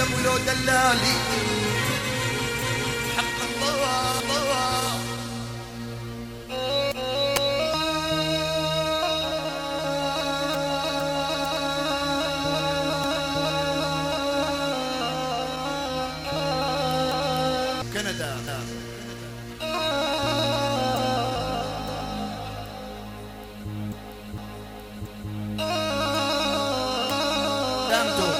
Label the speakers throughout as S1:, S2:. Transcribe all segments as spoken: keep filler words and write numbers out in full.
S1: معذب ولو دلالي حق الله الله. كندا دامتو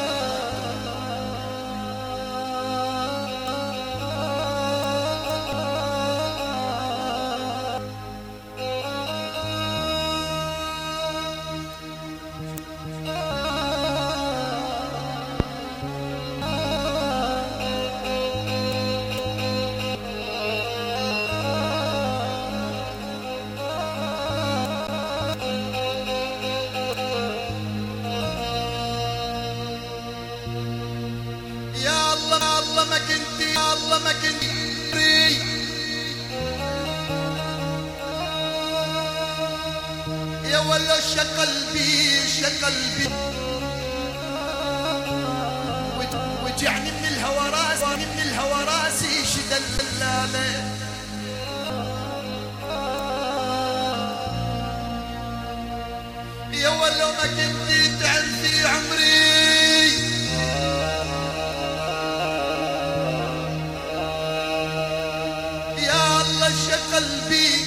S1: الله ما كنتي الله ما كنتي يا ولا شقلبي شقلبي وجعني من الهوى راسي من الهوى راسي شد اللالة يا ولا ما كنتي تعرفي عمري قلبي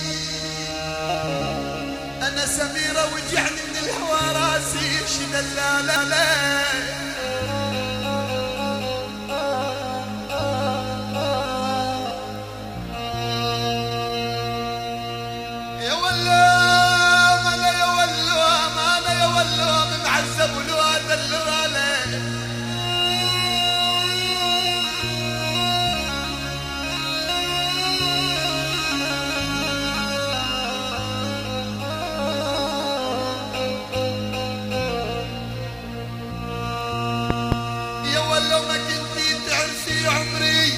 S1: أنا سميرة وجعني من الهوى راسي شد اللالة يا ولا ما أنا يا ولا ما أنا يا ولا معذب ولو هذا اللالة لو ما كنتي تعرفي عمري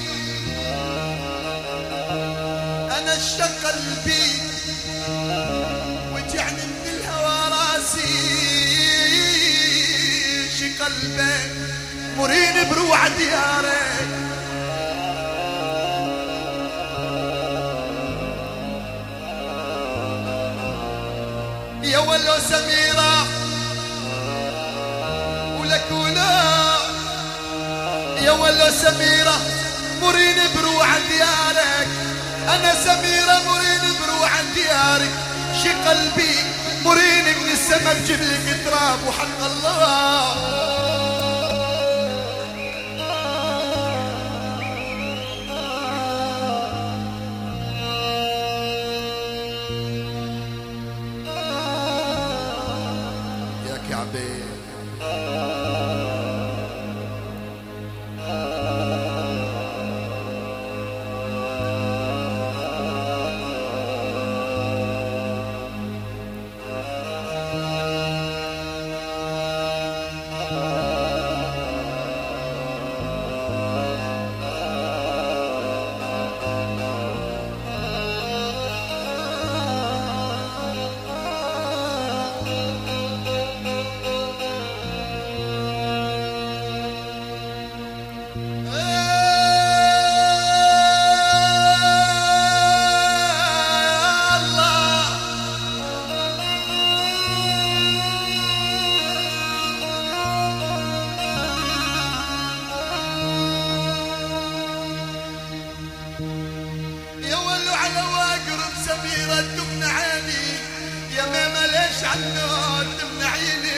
S1: أنا اشتاق قلبي وجعني من الهوى راسي شي قلبك مرين بروع ديارك يا ولو سميرة ولك ولا يا ولا سميرة مرين بروع ديارك أنا سميرة مرين بروع ديارك شي قلبي مرين من السما بجيب لك تراب وحق الله يا كعبي سميرة تمنعيني يا ماما ليش عنه تمنعيني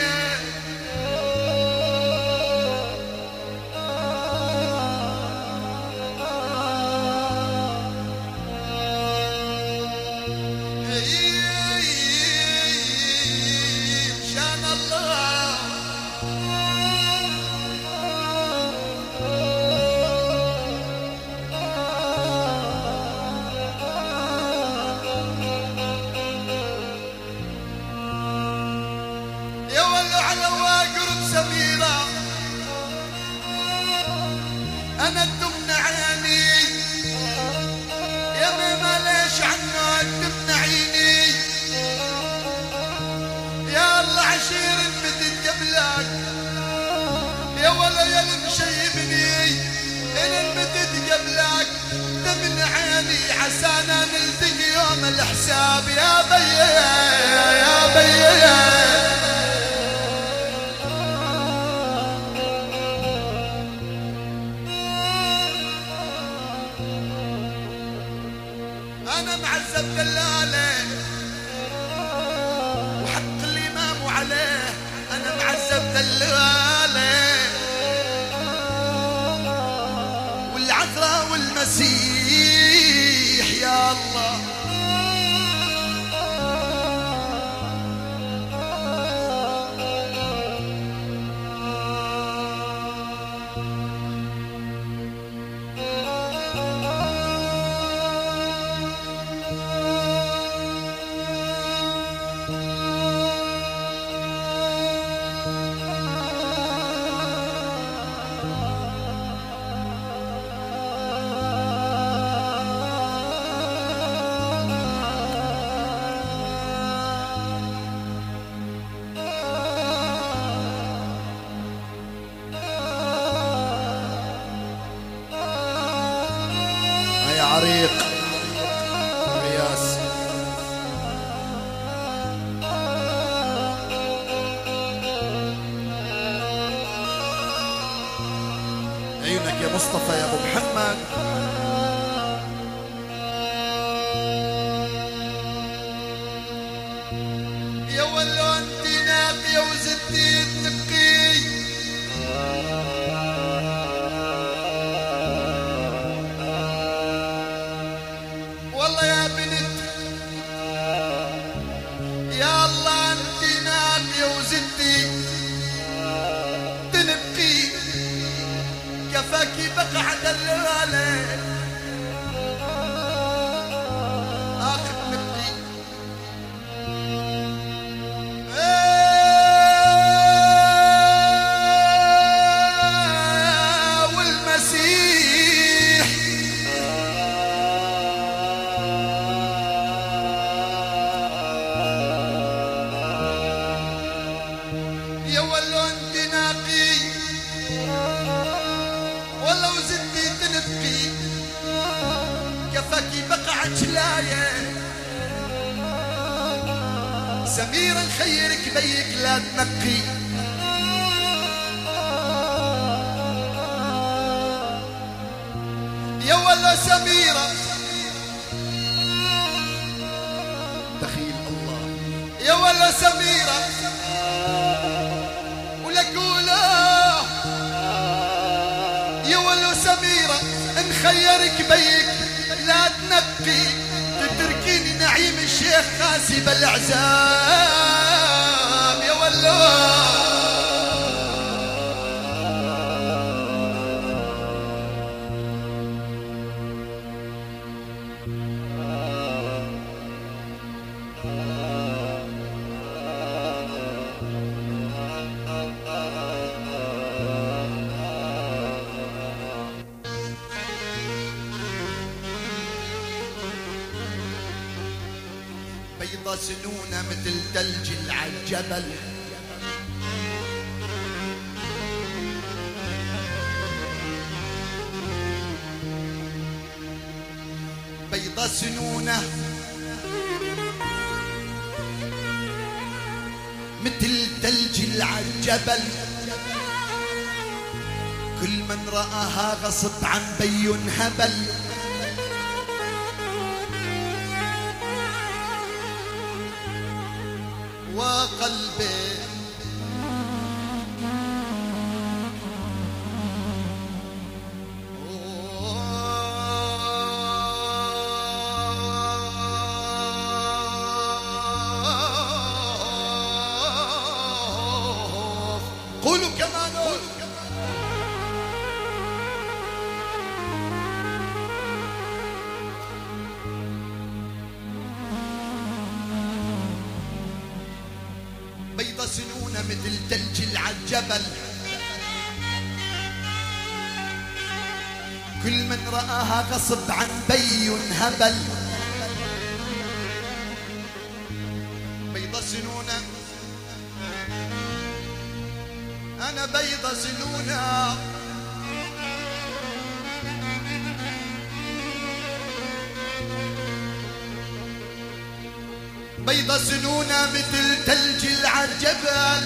S1: مشان الله سميرة أنا تمنعيني يا ماما ليش عنك تمنعيني يا الله عشير بدت قبلك يا ولا يا اللي مشيبني وانا معذب دلاله وحق الامام عليه انا معذب دلاله والعذراء والمسيح يا الله عريق رياس عيونك يا مصطفى يا ابو محمد يا ولو انت ناقيه وزدتي تبكي والله يا بنت يا الله انت ناقيه وزدتي تنبكي كفاكي بقع دلاله اخذ نبكي والمسيح يا ولو انت ناقي ولو زدتي تنبكي كفاكي بقع جلايه سميرة خيرك بيك لا تنقي يا ولا سميرة دخيل الله يا ولا سميرة ولك ولا يا ولا سميرة ان خيرك بيك لا تنقي تتركيني نعيم الشيخ خاسب العزام يا ولا بيضة سنونة مثل ثلج العجبل بيضة سنونة مثل ثلج العجبل كل من رآها غصب عن بي هبل وقلبي قولوا كمان بيضة سنونة مثل ثلج العجبل كل من رآها غصب عن بي هبل بيضة سنونة أنا بيضة سنونة بيضة سنونة مثل ثلج العجبل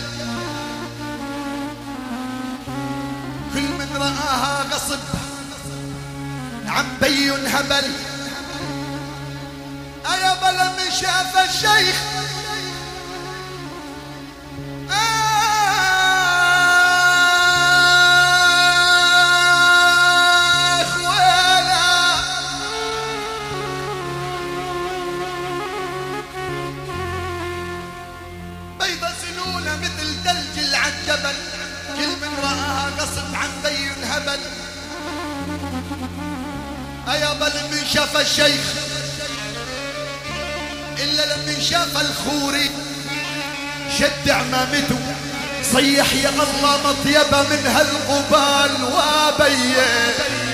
S1: كل من رآها غصب عن بي هبل شاف الشيخ آخ ولا بيضة سلولة مثل ثلج العجبل، كل من رآها قصد عن بين هبل. أيابا لمن شاف الشيخ إلا لمن شاف الخوري شد عمامته صيح يا الله مطيبة من هالقبال وابيه.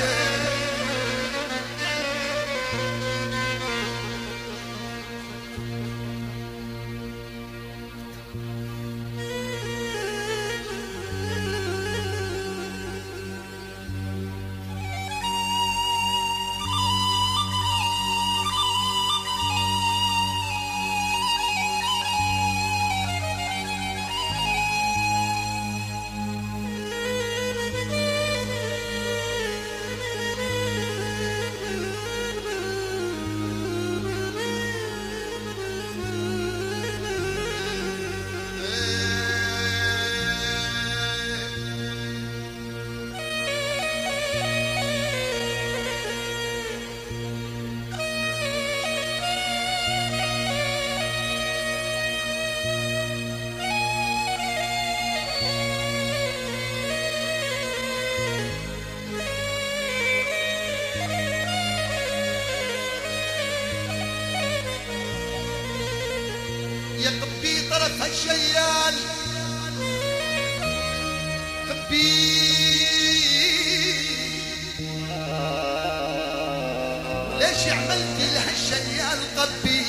S1: يقبي طرف الشيال قبي ليش عملت لهالشيال قبي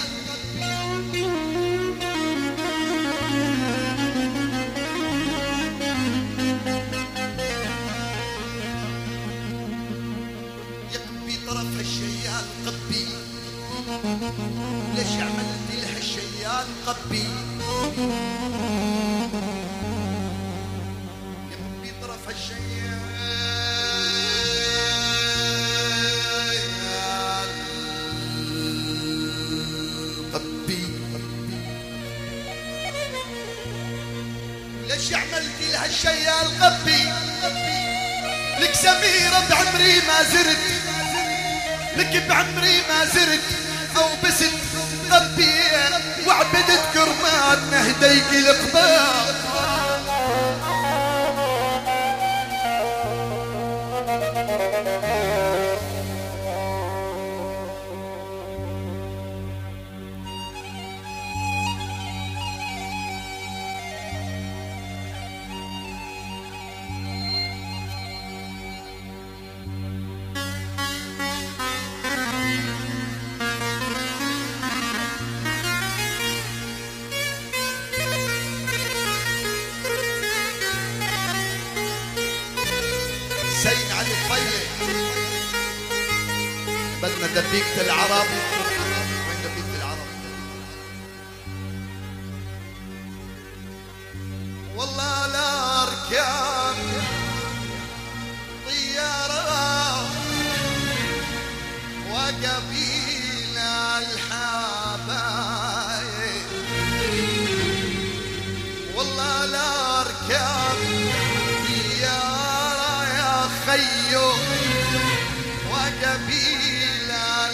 S1: يقبي طرف الشيال قبي ليش عملت لهالشيال قبي يقبي طرف الشيال قبي ليش عملت لهالشيال قبي لك سميرة بعمري ما زرت لك بعمري ما زرت او بست قبي وعبدت كرمات نهديك القباب حسين علي الطيب بدنا دبيكة العرب. وين دبيكة العرب؟ والله لا اركب طيارة وقبيل الحبايب والله لا اركب خيو وقبيل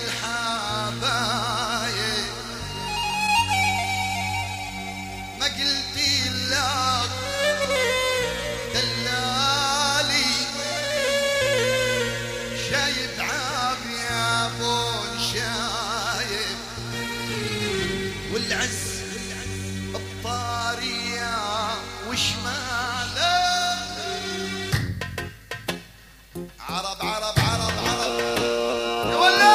S1: الحبايب ما قلتي لك دلالي شايب عاب يا ابو شايب والعز الطارية وشماله عرب عرب عرب عرب يا ولا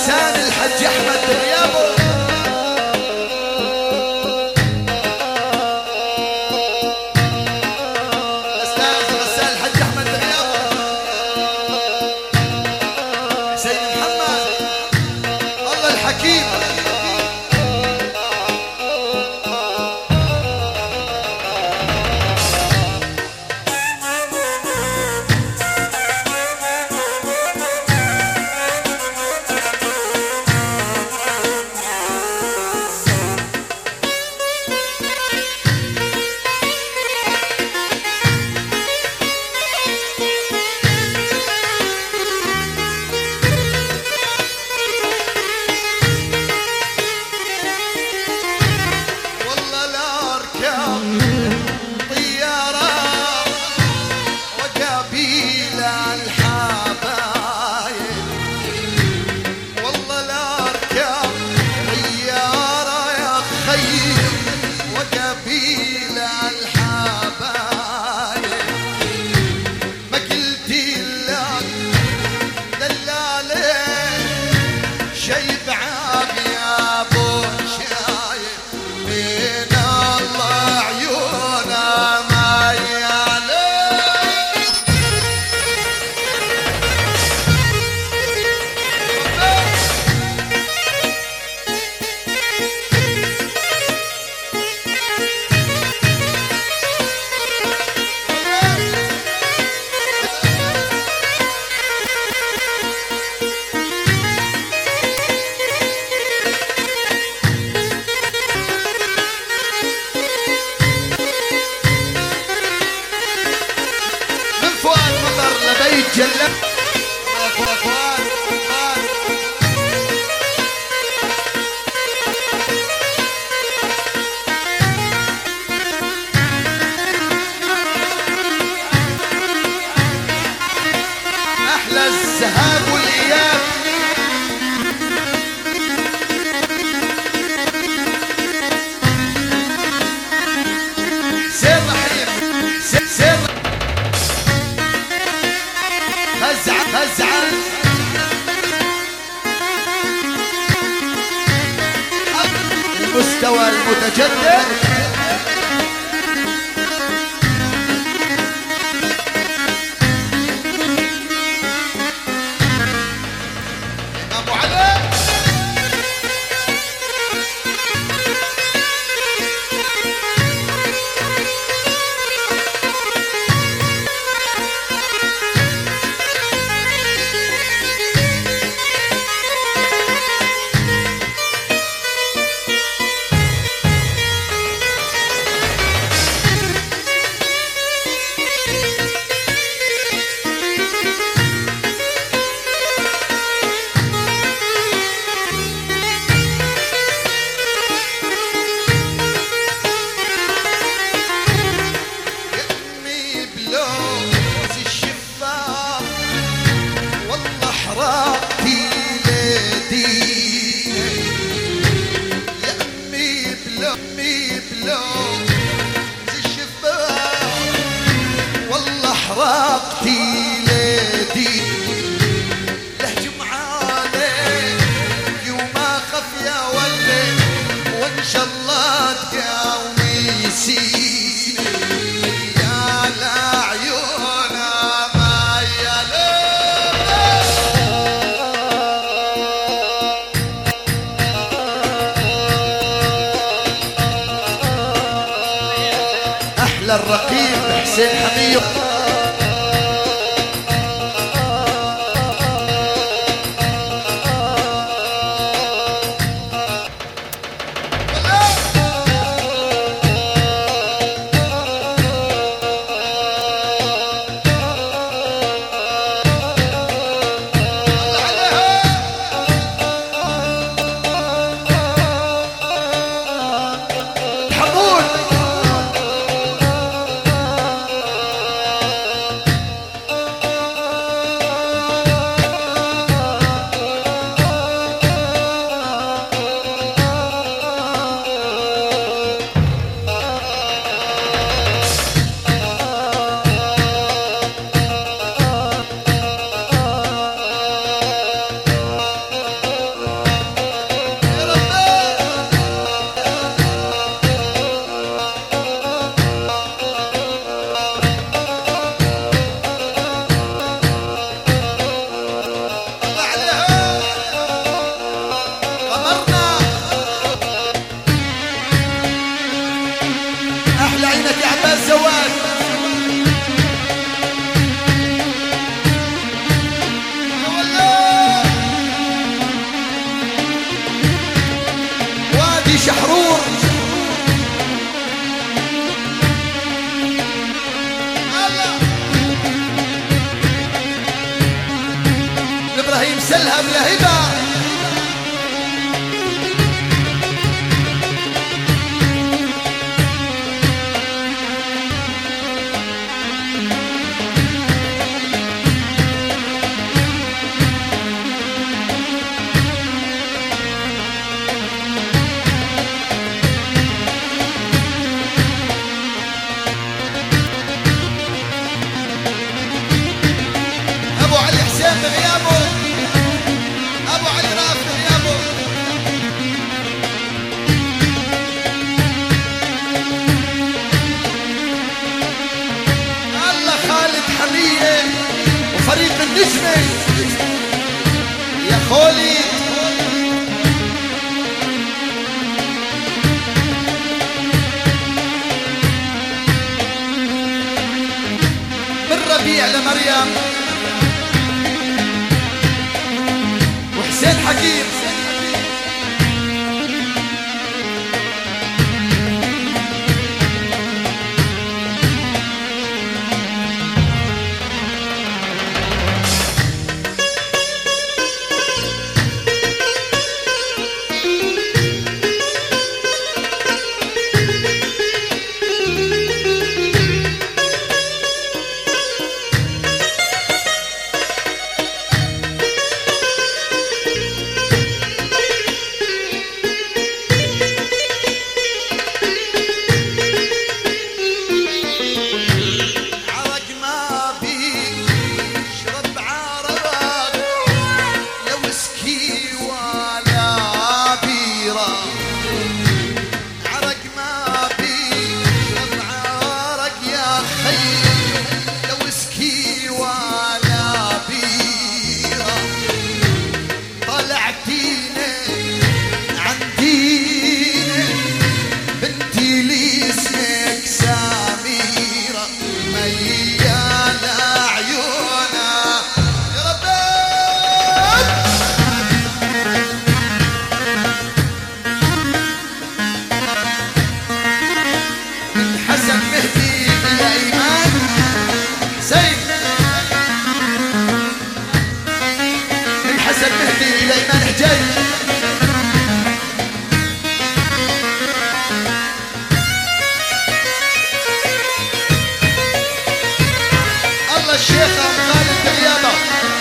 S1: لسان الحج احمد غيابه. استاذ غسان الحج احمد غيابه. حسين محمد الله الحكيم. جلب احلى الذهاب والاياب. سير رحيم سير سير هزعل هزعل المستوى المتجدد. ابو علي حرقتي ليدي لهجم عليك يوما خف يا ولي وان شاء الله تقاومي يسيني يا لعيونا ما يا احلى الرقيب حسين حميد. هبة بغيابه، ابو علي رافع بغيابه. الله خالد حمية وفريق النجمة يا خولي. من ربيع لمريم حسين حكيم. الشيخ ابو خالد بغيابه،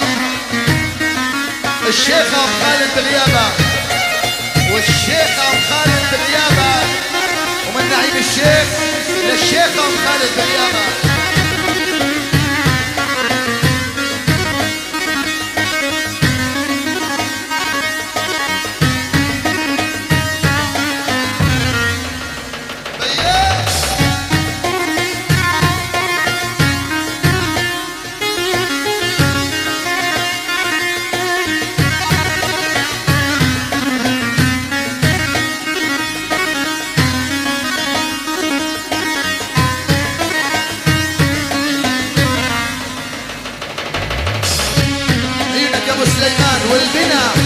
S1: الشيخ ابو خالد بغيابه، والشيخ ابو خالد بغيابه، ومن نعيم الشيخ للشيخ ابو خالد بغيابه. ابو سليمان والبنا